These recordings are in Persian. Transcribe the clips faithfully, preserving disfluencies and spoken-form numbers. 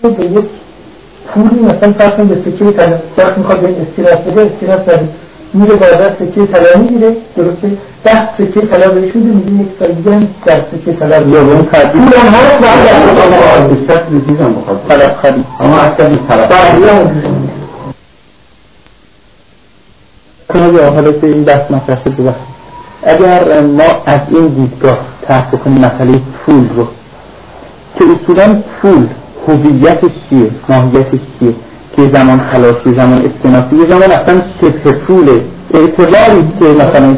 به یک پولی مثلا فرض کنید به سکه طلا فرض میخواد به استیراس بده، استیراس داره میره بازار سکه طلا میگیره، درسته؟ ده سکه طلا بهش میده، میگه یک سال دیگه هم در سکه طلا یا اون تبدیل اونها رو بعد از اون بیشتر میذارم بخواد طلب خرید اما اصلا طلب کنه. حالا که این بحث مطرح شد، اگر ما از این دیدگاه تحقیق کنیم مسئله پول رو که اصولا پول هویتش چیه، ماهیتش چیه، که زمان خلاصی، زمان استناسی، یه زمان اصلا شبه پوله، اعتباری که مثلا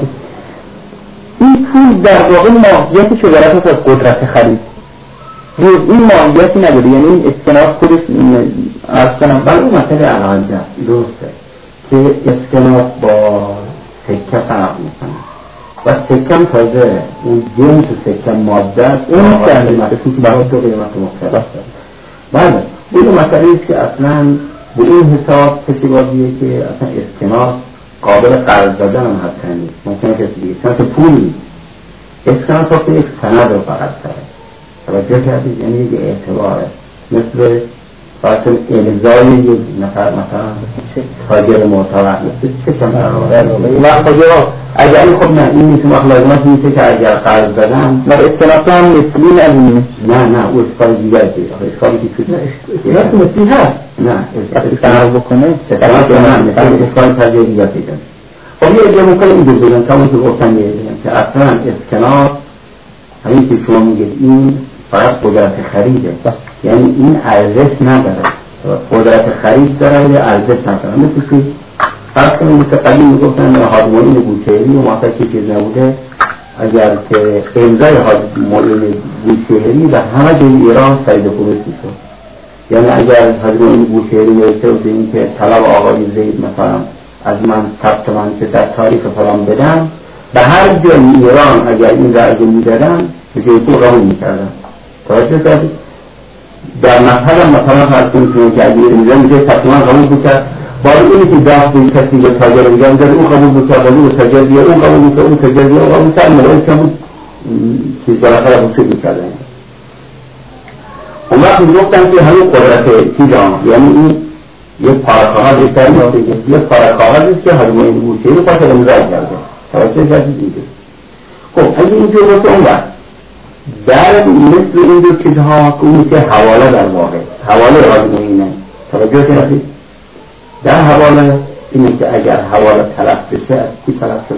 این پول در واقع ماهیتش عبارت از قدرت خرید، جز این ماهیتی نداره. یعنی این اسکناس خودش از کنم ولی اون مسئله الان درسته که اسکناس با سکه فرق میکنه و سکه تازه اون جنس سکه ماده اون کنده مسئله که برای تو قیمت مختلف داره. بله این مسئله ایست که اصلا به این حساب کسی بازیه که اصلا اسکناس قابل قرض دادن هم حتی نیست، ممکنه کسی دیگه چون پول نیست. اسکناس وقتی یک سند رو فقط داره توجه کردید، یعنی یک اعتباره، مثل فاصل امضای یک نفر مثلا تاجر معتبر چه کم وقت تاجر اگر این خب نه این نیست مخلوقات نیسته که اگر قرض دادن نه اسکناس هم مثلی نبینیم نه نه او اشکال دیگر دید اشکالی که توی اسکناس مثلی هست نه اشکال بکنه اشکال تاجر دیگر دیدن. خب یه اگه ممکنه این دو بگم کمون که گفتن یه بگم که اصلا اسکناس همین که شما میگید این فقط قدرت خریده، یعنی این ارزش نداره، قدرت خرید داره یا ارزش نداره. مثل که فرض کنید مثل قدیم میگفتن هارمونی بوشهری و مثلا که چیز نبوده اگر که امضای هارمونی بوشهری و همه جای ایران خرید فروش میشد، یعنی اگر هارمونی بوشهری نوشته بود این که طلب آقای زید مثلا از من ثبت من که در تاریخ فلان بدم، به هر جای ایران اگر این رأی میدادن به جای تو قبول میکردن. توجه کردید؟ در مطلب مثلا فرض کنید که اگر میدن میشه تقریبا قبول بکرد، باید اینی که دست این کسی به تاجر میگن در اون قبول بکرد، ولی به تاجر دیگه اون قبول بکرد، اون تاجر دیگه اون قبول بکرد، مراید که بود چیز بالاخره بسید میکردن. اون وقت میگفتن که همین قدرت چیزان، یعنی این یک پارکاها بهتر نیست، یک پارکاها است که هرمونی بوشهری رو پاس امضا کرده. توجه کردید دیگه؟ خب اگه اینجور باشه اون وقت در مثل این دو چیزها که اون میشه حواله در واقع حواله هرمونی نه. توجه کردید؟ در حواله اینه که اگر حواله طلب بشه از کی طلب شده؟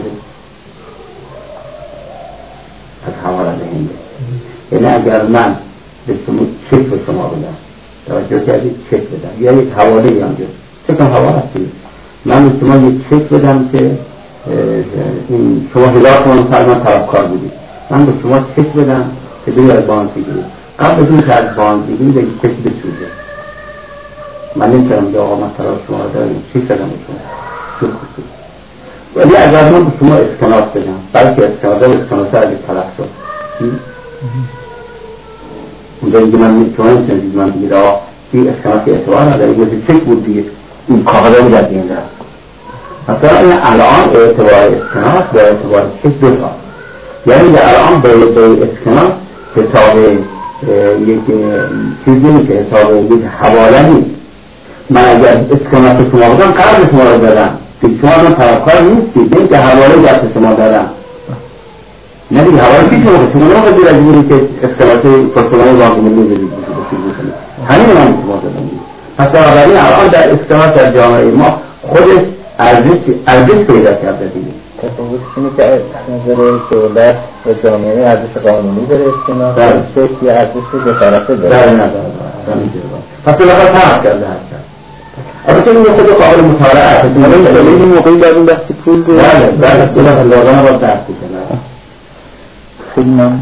از حواله دهنده. یعنی اگر من به شما چک به شما بدم، توجه کردید چک بدم یا یک حواله اینجا چک هم حواله هستی، من به شما یک چک بدم که این شما هزار تومان فرمان طلبکار بودید، من به شما چک بدم که بگید از باند بگیرید، قبل از این که از باند بگیرید بگید چک بسوزه. من نمیتونم که آقا من طلب شما رو دارم چک بدم به شما چک بسوزه. ولی اگر من به شما اسکناس بدم بلکه اسکناس و اسکناس اگه طلب شد اونجا اینکه من میتونم چندید من بگید آقا این اسکناس اعتبار نداره مثل چک بود دیگه این کاغذه رو در دین دارم. مثلا این الان اعتبار اسکناس و اعتبار چک دو تا، یعنی در الان به اسکناس حساب یک چیزی نیست، حساب یک حواله نیست. من اگر اسکناس شما بودم قرض شما رو دادم که شما هم طرفکار نیستید، این که حواله دست شما دادم نه دیگه حواله که شما شما نمید دیر از اینی که اسکناس پرسنال بانک ملی بدید همین من شما دادم. پس بنابراین الان در اسکناس در جامعه ما خودش ارزش پیدا کرده دیگه. تفاوت اینه که از نظر دولت و جامعه ارزش قانونی داره اسکناس، شکلی ارزش دو طرفه داره. بله نداره. پس بالاخره فرق کرده هستن. البته این خود قابل مطالعه است. ولی این موقعی بعد این بحث پول رو بله بله بالاخره لازمه باید درک کنه. خیلی ممنون.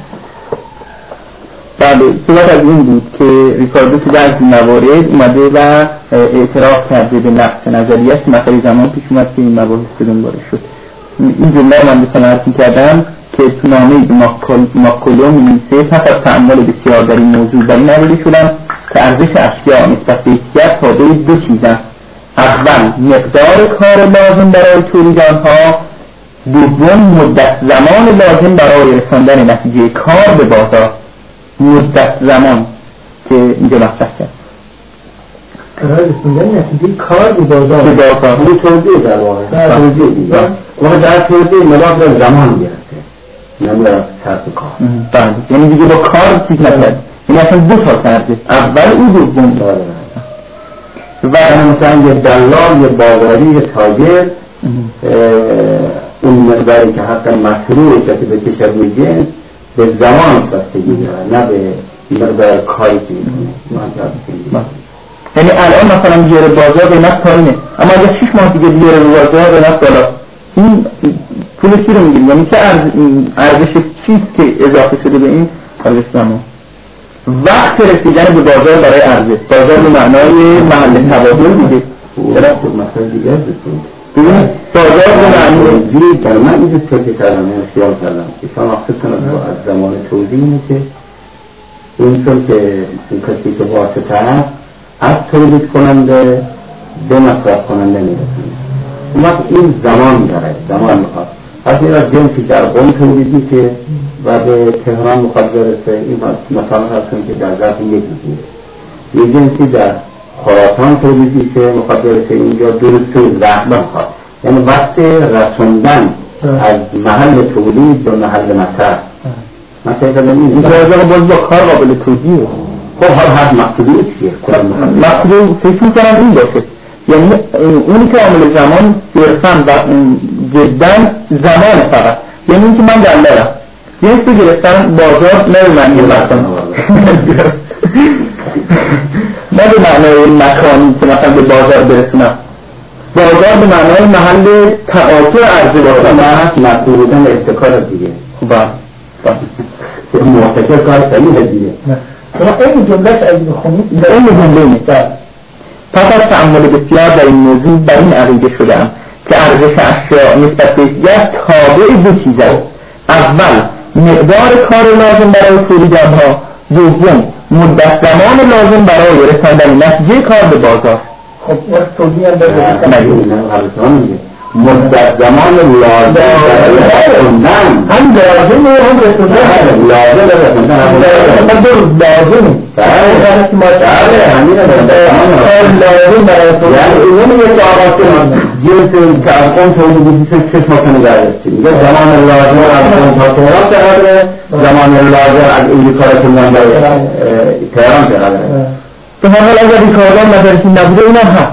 بله صحبت از این بود که ریکاردو تو در این موارد اومده و اعتراف کرده به نقص نظریه‌اش. مثلا زمان پیش اومد که این مباحث دنبال شد. این جمله رو من به صنعتی کردم که تو نامه ماکولو می‌نویسه پس از تأمل بسیار در این موضوع بر این نتیجه شدم که ارزش اشیا نسبت به یکدیگر تابع دو چیزند. اول مقدار کار لازم برای تولید آنها، دوم مدت زمان لازم برای رساندن نتیجه کار به بازار. مدت زمان که اینجا مطرح کرد قرار رسوندن نتیجه کار به بازار اون توضیح در واقع توضیح دیگه واقع در توضیح ملاق در زمان گرفته نمیدارم سرد کار بله یعنی دیگه با کار چیز نکرد یعنی اصلا دو تا کرده اول او دوم داره و مثلا یه دلال یه بازاری یه تاجر اون مقداری که حتی مشروع کسی به کشور میگه به زمان بستگی داره نه به مقدار کاری که میکنه. یعنی الان مثلا جیر بازار قیمت پایینه اما اگه شش ماه دیگه جیر بازار قیمت بالا این پول چی رو میگیریم؟ یعنی چه ارزش چیز که اضافه شده به این ارزش زمان وقت رسیدن به بازار برای ارزش بازار به معنای محل تبادل دیگه چرا خود مثلا دیگه بسید ببینید بازار به معنای زیر در من اینجا سرکه کردم یعنی خیال کردم که شما اقصد کنم با از زمان توضیح اینه که اینطور که این کسی که واسطه هست از تولید کننده به مصرف کننده میرسونه اون وقت این زمان داره زمان میخواد پس این از جنسی در قوم تولیدی که و به تهران میخواد برسه این مثلا هستون که در ظرف یک روزی یه جنسی در خراسان تولیدی که میخواد برسه اینجا دو روز توی زحمه میخواد یعنی وقت رسوندن از محل تولید به محل مصرف مثلا کردم این بازار باز با کار قابل توجیه خب حال هر مقصودی چیه؟ مقصود فکر میکنم این باشه یعنی اونی که عامل زمان صرفاً و جداً زمان فقط یعنی اینکه من دلالم جنس رو گرفتن بازار نه به معنی مکان نه به معنی مکانی که مثلا به بازار برسونم بازار به معنی محل تعاطی عرضه بازار نه هست مقصود بودن ابتکار دیگه خوب موافقه کار صحیح دیگه شما این جملهش اگه بخونید این جمله نیست پس از تعامل بسیار در این موضوع بر این عقیده شدم که ارزش اشیا نسبت به یکدیگر تابع دو چیز است اول مقدار کار لازم برای تولید آنها دوم مدت زمان لازم برای رساندن نتیجه کار به بازار خب وقت توضیح هم بده مدت زمان لازم برای رسوندن هم لازم هم رسوندن لازم رسوندن هم لازم بله بله همین لازم برای رسوندن یعنی اینه میگه که آقا جنس که از اون تولیدی که چه شما کنه دارستی میگه زمان لازم از اون تا تهران چقدره زمان لازم از این کار که من تهران چقدره به هر حال اگر این کارگاه مدارکی نبوده اینم هست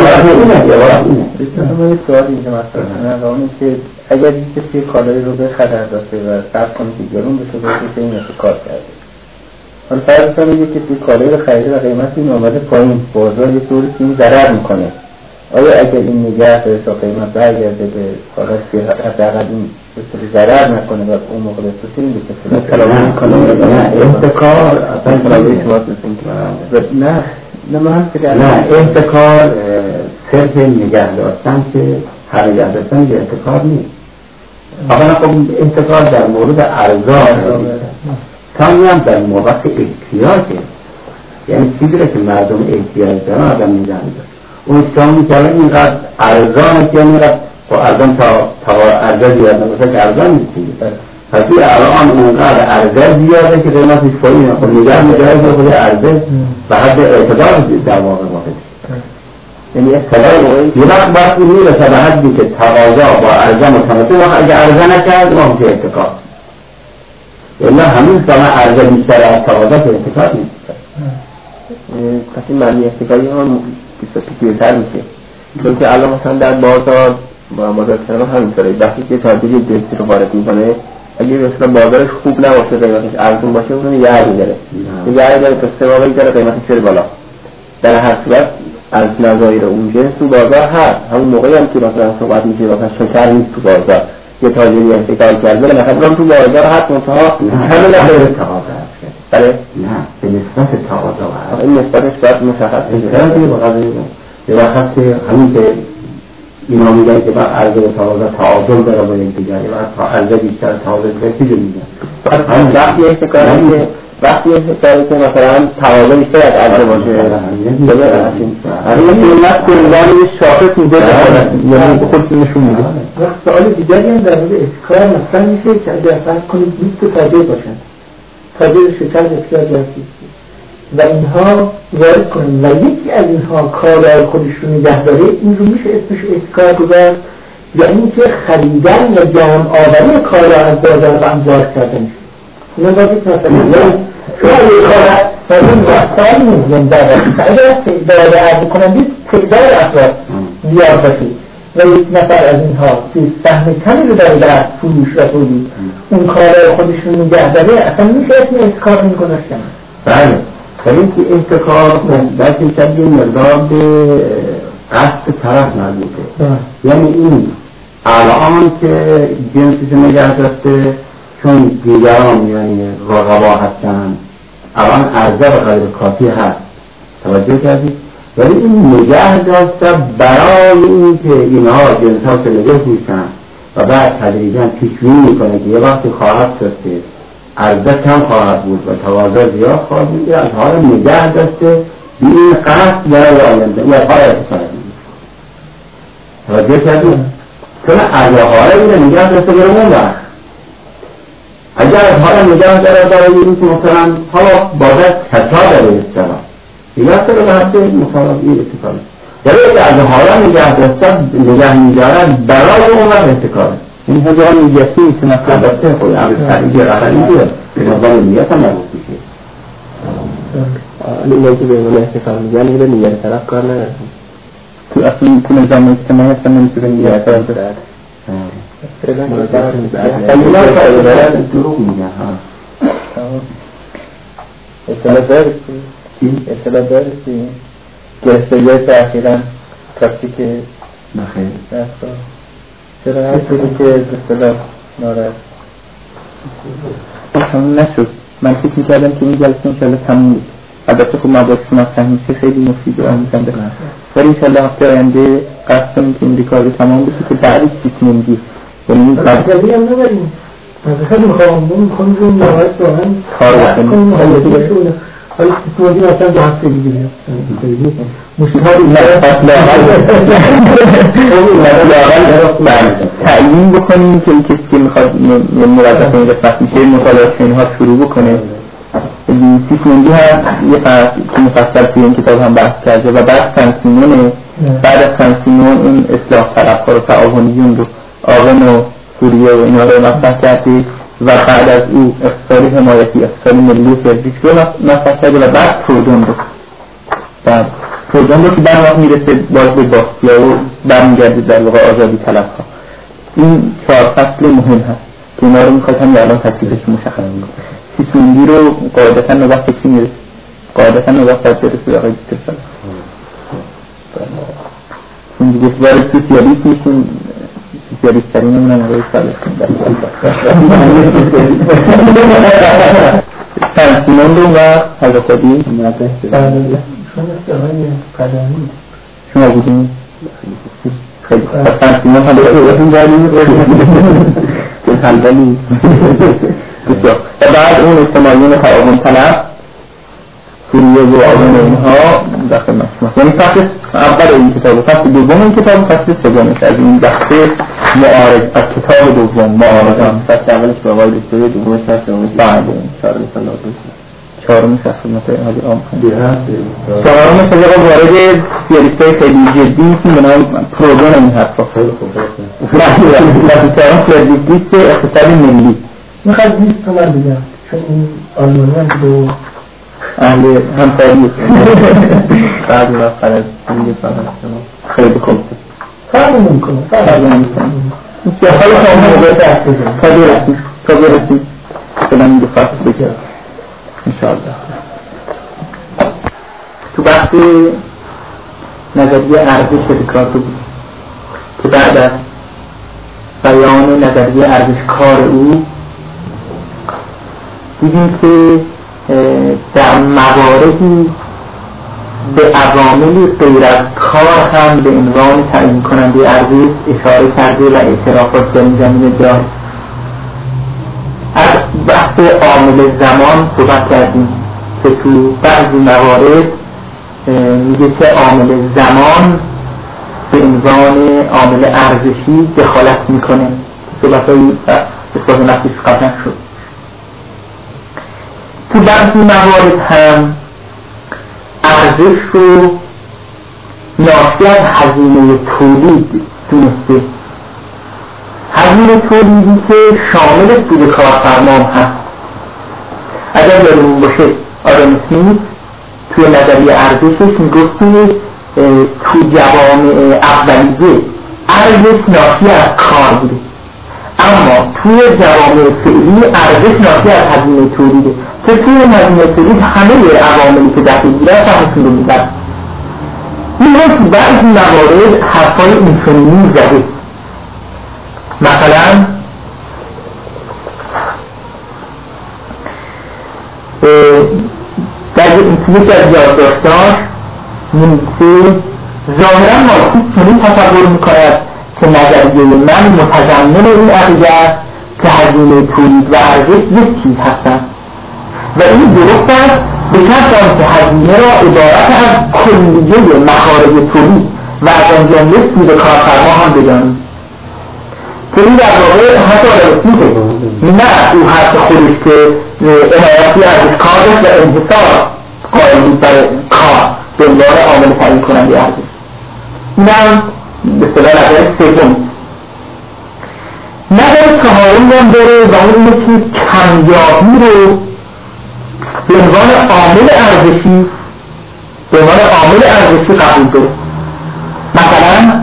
اینه یک سوال اینجا مثلا اونه که اگر کسی کالایی رو به خطر داشته و صرف کنه که گرون بشه باشه که این نفع کار کرده حالا فرض کنید یک کسی کالایی رو خریده و قیمت این آمده پایین بازار یه طوری که این ضرر میکنه آیا اگر این نگه داره تا قیمت برگرده به کالاش که حداقل این ضرر نکنه و اون موقع به سوسیل به کسی کلامه میکنه نه احتکار اصلا کلامه شما نه نه من نه احتکار صرف نگه داشتن که هر نگه داشتن یه احتکار نیست اولا خب احتکار در مورد ارزان کمی هم در موقع احتیاجه یعنی چیزی که مردم احتیاج دارن آدم نگه میداره اون شما میکنه اینقدر ارزانه که اینقدر خب ارزان تا ارزه زیاد نباشه که ارزان نیستی پس این الان اونقدر ارزه زیاده که قیمتش پایینه خب نگه میداره که خود ارزه به حد اعتبار در واقع واقع یعنی یه وقت باید این میرسه به حدی که تقاضا با ارزه متناسب وقت اگه ارزه نکرد ما میشه احتکار الا همین زمان ارزه بیشتر از تقاضا که احتکار نیست پس این معنی احتکاری هم پیچیده‌تر میشه چون که الان مثلا در بازار با بازار تهران همینطوره وقتی که تاجر یک جنسی رو وارد میکنه اگه مثلا بازارش خوب نباشه قیمتش ارزون باشه اون نگه می‌داره نگه می‌داره تا سه واقعی داره قیمتش بره بالا در هر صورت از نظایر اون جنس تو بازار هست همون موقعی هم که مثلا صحبت میشه مثلا شکر نیست تو بازار یه تاجری احتکار کرده مثلا تو بازار هست منتها همین غیر تقاضا است بله نه به نسبت تقاضا هست این نسبتش باید مشخص بشه دیگه بقدر یه وقت همین که اینا میگن که بعد عرضه و تقاضا تعادل داره با یکدیگر و تا عرضه بیشتر تعادل داره چی میگن وقتی احتکاری که وقتی احتکاری که مثلا تقاضا بیشتر از عرضه باشه این قیمت کلان یه شاخص میده یعنی خودتون نشون میده سوال دیگری هم در مورد احتکار مثلا میشه که اگر فرض کنید بیست تاجر باشن تاجر شکر بسیار جنسی و اینها وارد کنیم و یکی از اینها کالای خودش رو نگه داره، این رو میشه اسمش احتکار گذاشت، یا اینکه خریدن یا جمع آوری کالا از بازار و انبار کردن میشه. اینا باید یک مسئله شما یک کار فرمون وقتان میزیم داره اگر تعداد عرض کنندی تعداد افراد زیاد باشید و یک نفر از اینها که سهم کمی رو داره در فروش و تولید اون کارای خودشون نگه داره، اصلا میشه اسم احتکار این گذاشتن. بله، ولی که احتکار در شدی مقدار به قصد طرف مربوطه. یعنی این الان که جنسش نگه داشته چون دیگران یعنی رقبا هستن الان عرضه به قدر کافی هست، توجه کردید؟ ولی این نگه داشته برای این که اینها جنس ها که نگه میشن و بعد تدریجا پیشبینی میکنه که یه وقتی خواهد شد که عرضه کم خواهد بود و تقاضا زیاد خواهد بود، از حال نگه داشته به این قصد برای آینده یا باید بسازید. توجه کردید؟ چون عرضه حاله میده نگه داشته برای اون وقت اگر از حالا نگاه داره برای این که مثلا حالا باید کسا داره استرا نگاه داره به حد مثلا این اتکاره یعنی اگر از حالا نگاه داشته نگاه میدارد برای اون وقت اتکاره این ها جوان نیتی میشه مثلا دسته خود عرض تحریجی رحلی بیاد به نظام نیت هم نبود میشه این که به اون اتکار میگن این به نیت طرف کار ندارد تو اصلا تو نظام اجتماعی اصلا نمیشه به نیت طرف دارد اینا فایده دروغ میگن ها اصلا دارستی اصلا دارستی که استجای تأخیراً کافتی که نخیر نخیر چرا هر شدی که اصلا نارد همون نشد. من فکر میکردم که این جلسه انشالله تموم بود. البته خب مباحث مطرح میشه خیلی مفید و آموزنده ولی انشالله هفته آینده قصد کنیم که این ریکارد تمام بشه که بعدش بیتونیم یعنی قضیه هم نبریم خیلی میخوام میخوام رو نوایت واقعا کار بکنیم حالا سیستماتی مثلا دو هفته دیگه بیاد مشتهاری تعیین بکنیم که این کسی که میخواد موظف این قسمت میشه مطالعات اینها شروع بکنه. سیسموندی هست یه فرق که مفصل توی این کتاب هم بحث کرده و بعد سنسیمونه بعد از سنسیمون این اصلاح طلبها رو تعاونیون رو آقن و سوریه و اینا رو مطرح کردی و بعد از او اقتصاد حمایتی اقتصاد ملی فردیک رو مطرح کرده و بعد پرودون رو بعد پرودون رو که در واقع میرسه باز به باستیا و برمیگرده در واقع آزادی طلبها. این چهار فصل مهم هست که اینا رو میخواد هم الان تکلیفش مشخص میکنه. سیسموندی رو قاعدتا نوبت فکری میرسه قاعدتا نوبت باید برسه آقای دیگر سال این دیگه وارد سوسیالیست میشون سوسیالیست ترین همون آقای سالس سنسیمون رو و حضرتادی شما بودیم خیلی سنسیمون هم بودیم خلبلی بسیار و بعد اون اجتماعیون تعاون طلب سوریه و آقان اینها داخل مشمول یعنی فصل اول این کتاب فصل دوم این کتاب فصل سومش از این دسته معارض از کتاب دوم معارضان فصل اولش با آقای دکتر دومش فصل دومش بعد چهارمی سال لازم چهارمی فصل مثلا حالی عام چهارمی سال وارد سیالیستای خیلی جدی میشیم به نام پرودون این حرفا خیلی خوب باشه چهارم فردیکلیست اقتصاد ملی میخواد بیست تومن بگم چون این آلمانی هم دو اهل همسایی بعد رفتن از این خیلی خوب فرق نمیکنه فرق نمیکنه حالا تا موقع تا برسیم تا برسیم فعلا این دو فصل بگم انشاءالله. تو بحث نظریه ارزش ریکاردو بود که بعد از بیان نظریه ارزش کار او دیدیم که در مواردی به عواملی غیر از کار هم به عنوان تعیین کننده ارزش اشاره کرده و اعترافات در این زمینه داشت. از بحث عامل زمان صحبت کردیم که تو بعضی موارد میگه که عامل زمان به عنوان عامل ارزشی دخالت میکنه. صحبت هایی اصلاح نفسیش قطع شد. تو بعضی موارد هم ارزش رو ناشی از هزینه تولید دونسته. هزینه تولیدی که شامل سود کارفرما هست. اگر یادمون باشه آدم اسمیت توی نظریه ارزشش میگفت که تو جوامع اولیه ارزش ناشی از کار بوده، اما توی جوامع فعلی ارزش ناشی از هزینه تولیده که توی هزینه تولید همه عواملی که دخیل بوده همشون رو میزد. این رو بعضی موارد حرفای اینچنینی میزده. مثلا در یکی از یادداشت‌هاش می‌نویسه ظاهراً مارکسیسم چنین تصور می‌کند که نظریه من متضمن این عقیده است که هزینه تولید و ارزش یک چیز هستند و این درست است به شرط آنکه هزینه را عبارت از کلیه مخارج تولید و از آن جمله سود کارفرما هم بدانیم. که این در واقع حتی رسیده نه او حرف خودش که عنایتی از کار و انحصار قائل بود برای کار به عنوان عامل تعیین کننده ارزش. این هم به اصطلاح نظر سوم. نظر چهارم هم داره و اون اینه که کمیابی رو به عنوان عامل ارزشی به عنوان عامل ارزشی قبول داره. مثلا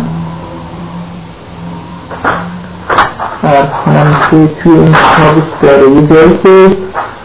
عرض کنم که توی این کتاب داره یه جایی که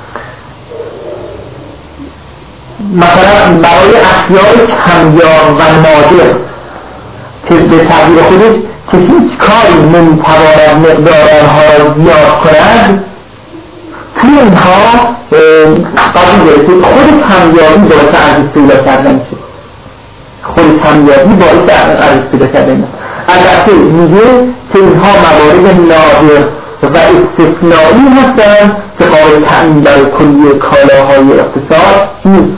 مثلا برای اشیاء کمیاب و نادر که به تعبیر خودش که هیچ کاری نمیتواند مقدار آنها را زیاد کند، توی اینها قبول داره که خود کمیابی باعث ارزش پیدا کردن میشه. خود کمیابی باعث ارزش پیدا کردن میشه. البته میگه که اینها موارد نادر و استثنایی هستند که قابل تأمین برای کلیه کالاهای اقتصاد نیست.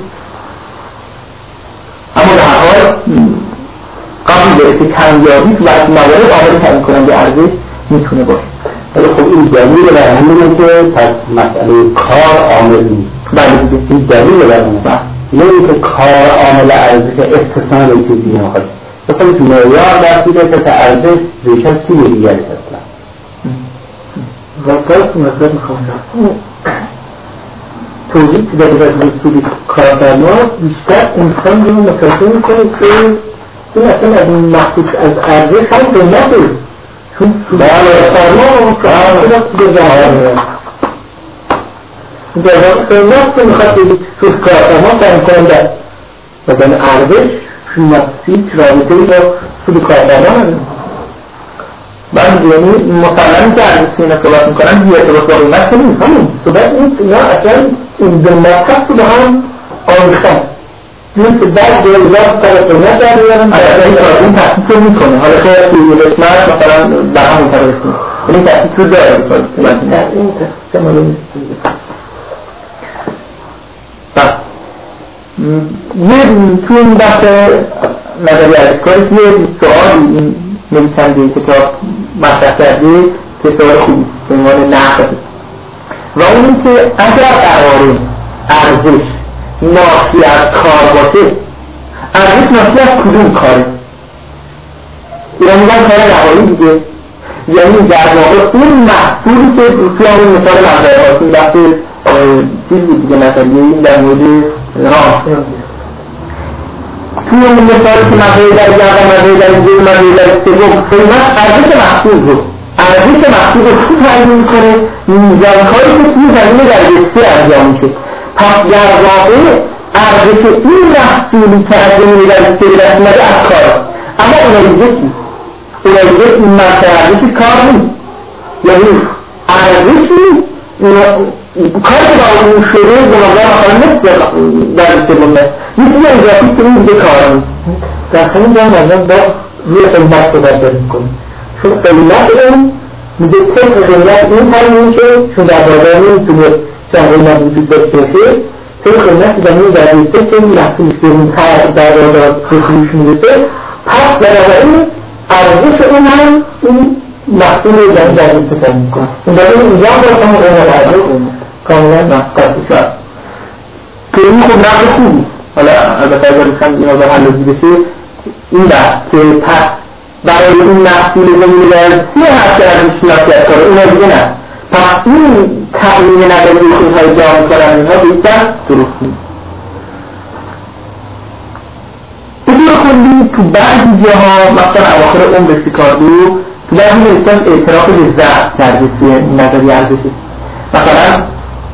اما در حال قبول داره که کمیابی تو بعضی موارد عامل تعیین کننده ارزش میتونه باشه. ولی خب این دلیل بر همینه که پس مسئله کار عامل نیست. بله دیگه این دلیل بر همینه نه اینکه کار عامل ارزش استثنا رو چیزی نمیخواد. مثلا تو معیار دستیده که ارزش ریشه چیزی دیگری هستن و باید نظر میخوام توضیح که در رسولی کارفرما بیشتر انسان رو متوجه میکنه که این اصلا از این محبوط از ارزش هم قیمته چون کارفرما و کارفرما به زمان در واقع قیمت که میخواد بگید تو کارفرما تعیین کننده مثلا ارزش شماسی رابطه با سود کارفرما نداره. من یعنی مطمئن که ارزش اینا صحبت میکنن بی ارتباط با قیمت که نیست همون صحبت نیست. اینا اصلا این دو مطلب رو با هم آمیختن جون که بعد جایزات سر قیمت در بیارن این تحقیق رو میکنه. حالا خیلی توی قسمت مثلا در همون طرف کنه این تحقیق رو داره بکنه این تحقیق رو نیست. یه توی این بحث نظری ارزشکاری یه سوال این نویسنده کتاب مطرح کرده که سوال خوبی به عنوان نقد و اون این که اگر قراره ارزش ناشی از کار باشه، ارزش ناشی از کدوم کاره؟ اینا میگن کار نهایی دیگه، یعنی در واقع اون محصولی که توی همون مثال نظری هاست این بحث چیز بود دیگه نظریه این در مورد راه توی اون مثالی که مقایی در جمع مقایی در جمع مقایی در سبب قیمت ارزش محصول رو ارزش محصول رو خوب تعیین میکنه میزانکاری که توی زمینه در دسته انجام میشه. پس در واقع ارزش این محصولی که از زمینه در دسته دست اومده از کار، اما اونایزه چی؟ اونایزه این مرسه ارزش کار نیست، یعنی ارزشی کاری که با اون شروع بنابرای مثلا مثل در سبب یکی اضافی که این دیگه کار نیست. در همین جا مردم با روی قیمت رو برداری میکنیم چون قیمت اون میگه طبق قیمت این تعیین میشه چون در بازار نمیتونه چند قیمت وجود داشته باشه طبق قیمت زمین در ریسته که این محصولش به اون در بازار فروش میرسه پس بنابراین ارزش اون هم این محصول رو در در ریسته تعیین میکنه. این برای اینجا هم باید همون قیمت ارزش کاملا قطعی شد که این خود نقل خوبی حالا البته اگر بخوام این آزار حلوزی بشه این بحث که پس برای این محصول زمین ورزی هست که ارزش شناسیت کنه اون دیگه نه. پس این تقلیم نظری های جامعه کنن اینها بیشتر درست نیست. بطور کلی تو بعضی جاها مثلا اواخر عمر ریکاردو تو بعضی نوشتن اعتراف به ضعف کرده توی نظری ارزشی. مثلا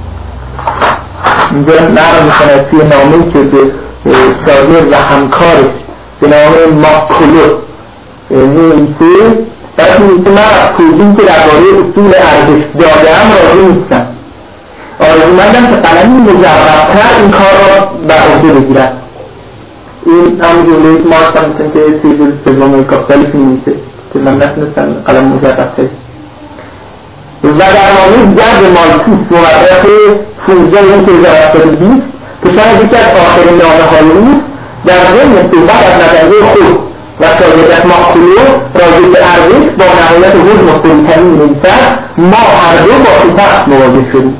اینجا نقل میکنه توی نامه‌ای که به شاگرد و همکارش به نام ماکولوس نویسه برای نویسه من از توضیحی که درباره اصول ارزش داده‌ام راضی نیستم. آرزومندم که قلمی مجرب‌تر این کار را بر عهده بگیرد. این همون جمله که مارکس هم می‌کنه که سیزل سوم کاپیتالیسم می‌نویسه که من نتونستم قلم مجرب‌تر. و در نامه دیگر به مالتوس مورخ پانزده هزار و هفتصد و بیست که شاید یکی از آخرین نامه‌های اوست در ضمن صحبت از نظریه خود و شاگردش ماکولو راجع به ارزش با نهایت حزن و فروتنی می‌نویسد ما هر دو با شکست مواجه شدیم.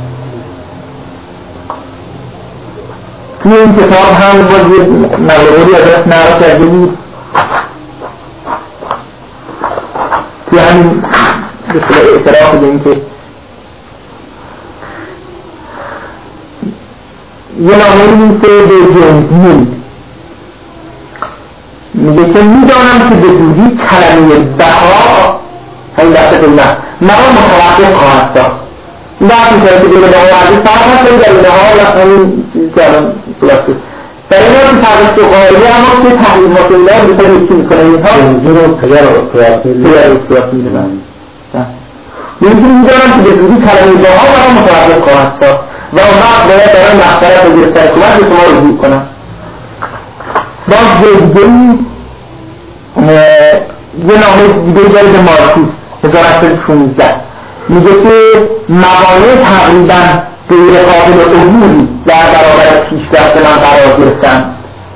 توی این کتاب هم باز یه مواردی ازش نقل کرده بود توی همین بسیار اعتراف به این که یه نامه می‌نویسه به جیمز میل میگه که میدانم که به زودی کلمه بها همین دست قیمت مرا متوقف خواهد داشت. این بحث می‌کنه که بین بها ارزش فرق هست در بها و همین چیزی که الان صورت شد در این حال که تقریص و قائله اما که تحلیل‌ها که اینا رو بسیار یکی می‌کنه اینها اینجور رو تگر رو صورت می‌دونن یعنی میدانم که به زودی کلمه بها مرا متوقف خواهد داشت و اون وقت باید برای مقصرت و گرفتن حکومت به شما رجوع کنم. باز دیگه‌ای یه نامه دیگه داره به مارکوس هزار و هشتصد و شانزده میگه که موانع تقریبا غیر قابل عبوری در برابر پیشرفت من قرار گرفتن.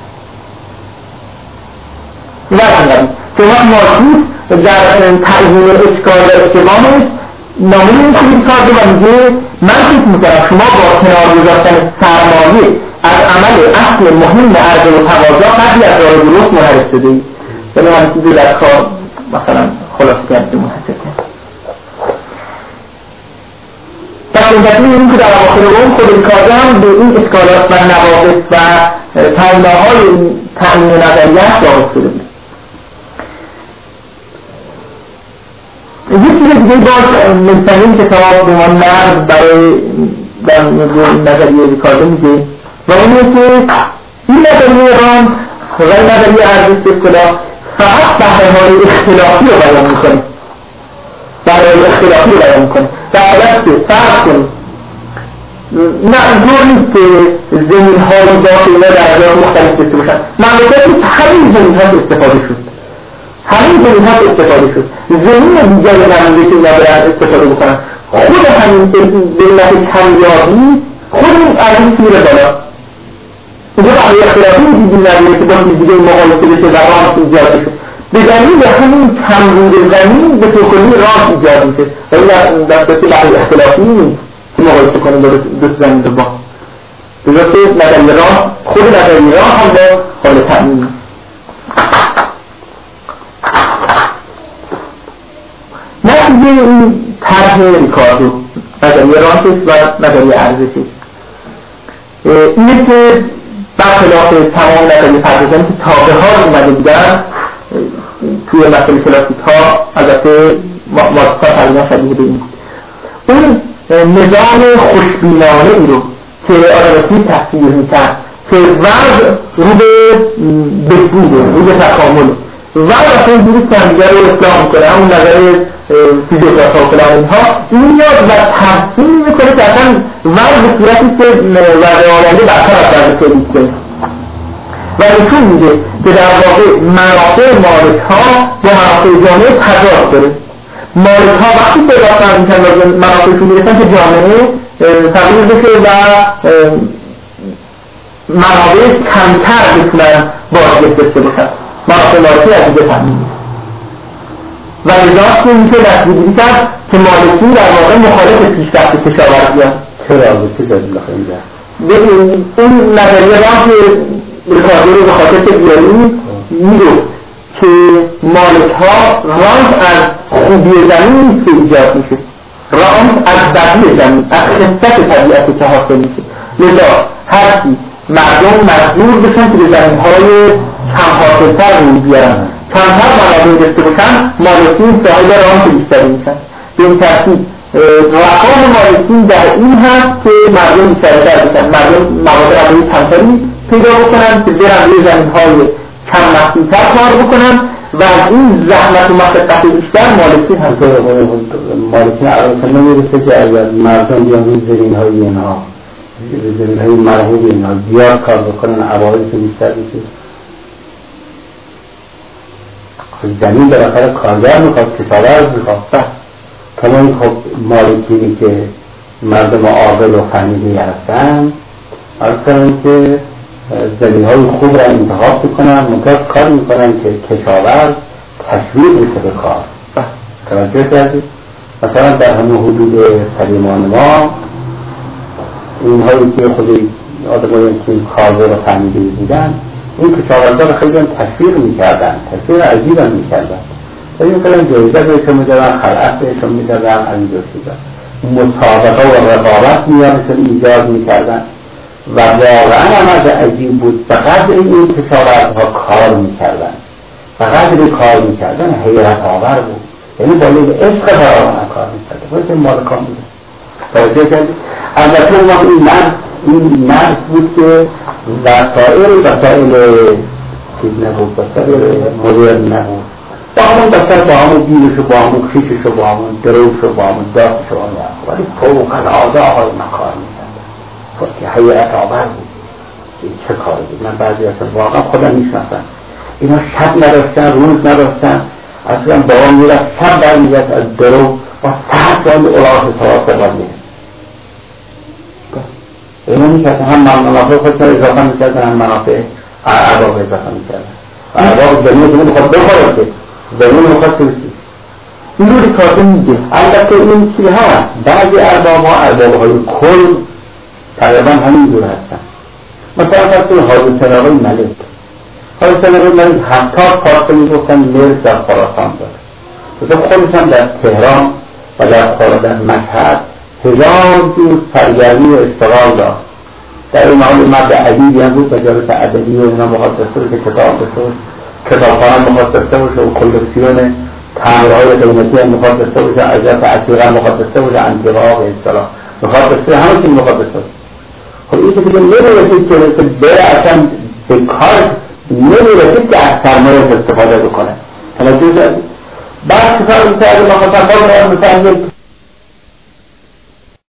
وقتی که وقت مارکوس در تعیین اشکال و اشتباهش نامه اینطوری کرده و میگه من فکر میکنم شما با کنار گذاشتن سرمایه از عمل اصل مهم عرضه و تقاضا قبلی از راه درست منحرف شده اید. یعنی من چیزی در کار مثلا خلاص کرده منحصر کرد. پس این دلیل این که در اواخر عمر خود ریکاردو هم به این اشکالات و نواقص و تعیین‌های این تعیین نظریه‌اش واقف شده بود. یک چیز دیگه باز مستقیم کتاب به ما نقد برای در نظریه ریکاردو میگه و اونه که این نظریه ران و نظریه ارزش اصطلاح فقط بهره‌های اختلافی رو بیان میکنه بهره‌های اختلافی رو بیان میکنه در حالت که فرق کنیم نه اینطور نیست که زمین‌های باشه اینا در جای مختلف داشته باشن مملکتی همین زمین‌ها استفاده شد همین زمین‌ها استفاده شد زمین دیگر نمیده که اینا برن استفاده بکنن خود همین علت کمیابی خود این ارزش میره بالا اینجا برای اختلافی دیدیم نداره که با چیز دیگه مقایسه بشه و راه ایجاد بشه به دلیل همین کمبود زمین به طور کلی راه ایجاد میشه و این دسته برای اختلافی نیست که مقایسه کنیم با دو زمین رو با درسته نظری راه خود نظری راه هم با حال تأمین نتیجه این طرح ریکاردو نظری راهش و نظری ارزشش اینه که برخلاف تمام نظری پردازانی که تا به حال اومده بودن توی مسئله کلاسیک ها البته مارکس تقریبا شبیه به این اون نظام خوشبینانه ای رو که آرامسی تصویر میکرد که وضع رو به بهبوده رو به تکامله و اصلا اینجوری که همدیگر رو اصلاح میکنه همون نظر فیزیوگراف ها و فلان اینها این یاد و تحسین میکنه که اصلا وضع به صورتی که وضع آینده برتر از وضع فعلی کنه و نشون میده که در واقع منافع مالک ها با منافع جامعه تضاد داره. مالک ها وقتی که راستن میکنن و منافعشون میرسن که جامعه تغییر بشه و منابعش کمتر بتونن بازگشت داشته باشن منافع مالکی از دیگه تامین میشه و لذا که میشه دستگیری کرد که مالکی در واقع مخالف پیشرفت کشاورزی هست. چرا رابطه داریم بخواهیم ده؟ ببین اون نظریه راه ریکاردو رو به خاطر تبیانی میگفت که مالک ها رانت از خوبی زمین نیست که ایجاد میشه، رانت از بدی زمین، از خصت طبیعت که حاصل میشه. لذا هرچی مردم مجبور بشن که به زمینهای کم حاصلتر روی بیارن، کمتر منابع داشته باشن، مالکین صاحب رانت بیشتری میشن. به این ترتیب رفاه مالکین در این هست که مردم بیشترتر بشن، مردم مواد غذایی کمتری پیدا بکنن که برن روی زمینهای کم محصولتر کار بکنن و از این زحمت و مشقت بیشتر مالکین هم مالکین عرصه نمیرسه که اگر مردم بیان روی زمینهای اینها زمینهای مرحوب اینها زیاد کار بکنن عوارض بیشتر میشه. زمین بالاخره کارگر میخواد، کشاورز میخواد. کمان خب مالکینی که مردم عاقل و فهمیده هستن عرض کنن که زمین های خوب را انتخاب میکنن، منطقه کار میکنن که کشاورز تشویق میشه به کار. توجه کردید؟ مثلا در همه حدود سلیمان ما اینهایی که خود آدمایی که کارگر را فهمیده بودن این کشاورزها را خیلی تشویق میکردن، تشویق عجیب هم میکردن. این کنن جایزه بهشون میدادن، خلعت بهشون میدادن، از اینجور چیزا مسابقه و رقابت میانشون ایجاد میکردن و واقعا هم از عجیب بود. فقط این کشاورزها کار میکردن، فقط به کار میکردن حیرت آور بود. یعنی باید عشق فراوان کار میکردن، باید این مالکان بود. توجه کردید؟ البته اون این مرد این مرد بود که وسائل وسائل چیز نبود، وسائل مدرن نبود. با همون بسر با همون دیلشو با همون خیششو با همون دروشو با همون داستشو ولی فوق العاده آقای من کار میکردن که حیرت آور بود. چه کاری بود؟ من بعضی اصلا واقعا خودم میشناسم اینا شب نداشتن، روز نداشتن، اصلا با هم میرفت شب برمیگشت از درو با ساعت باید الاغ سواد سواد میرفت. اینا میکردن هم منافع خودشون اضافه میکردن، هم منافع عرباب اضافه میکردن. عرباب زمین زمین خود بخورد که زمین مخواست بسید این رو ریکاردو میگه. البته این چی هست بعضی ارباب ها ارباب های کل تقریبا همین دور هستن. مثلا فرصه حادثه آقای ملک حادثه آقای ملک هفتاد پارچه میگفتن ملک در خراسان داره. مثلا خودش هم در تهران و در در مشهد هزار جور سرگرمی و اشتغال داشت. در این حال مرد عدیدی هم بود مجالس ادبی و اینا مخاطسته بود که کتاب بسود، کتابخانه مخاطسته باشه و کلکسیون تعمیرهای قیمتی هم مخاطسته باشه، عجب عتیقه هم مخاطسته باشه، انتقا به اصطلاح مخاطسته همه چیز مخاطسته باشه. خب این که دیگه نمیرسید که بره اصلا به کار نمیرسید که از سرمایه استفاده بکنه. توجه کردید؟ بعد چه کار می‌کرد؟ مخاطب باز مثلا